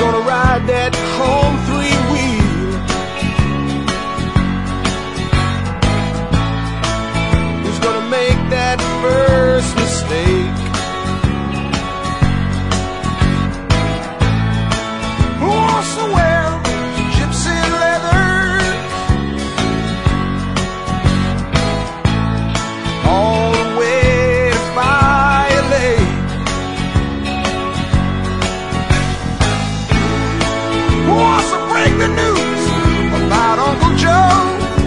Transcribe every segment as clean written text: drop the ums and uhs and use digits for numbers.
gonna ride that home three-wheel? Who's gonna make that first mistake? Who wants to wear gypsy leather all the way to Fire Lake? Who wants to break the news about Uncle Joe?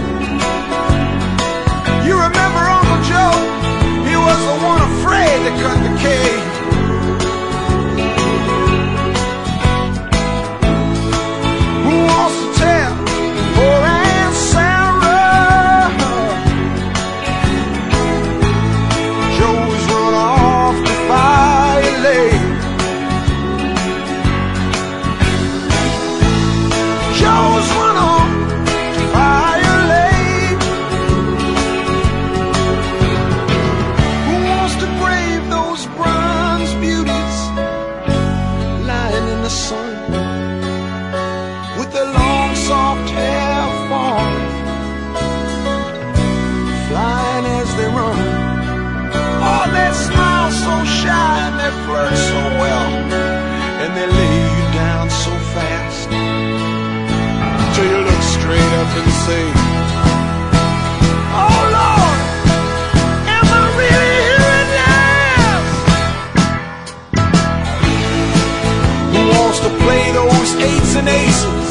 You remember Uncle Joe? He was the one afraid to cut the cake. Who wants to tell poor Aunt Sarah Joe's run off to Fire Lake? Joe's run off to Fire Lake. Who wants to brave those bronze beauties lying in the sun with their long soft hair falling, flying as they run? Oh, they smile so shy and they flirt so well, and they lay you down so fast till you look straight up and say, oh Lord, am I really hearing this? Who wants to play those eights and aces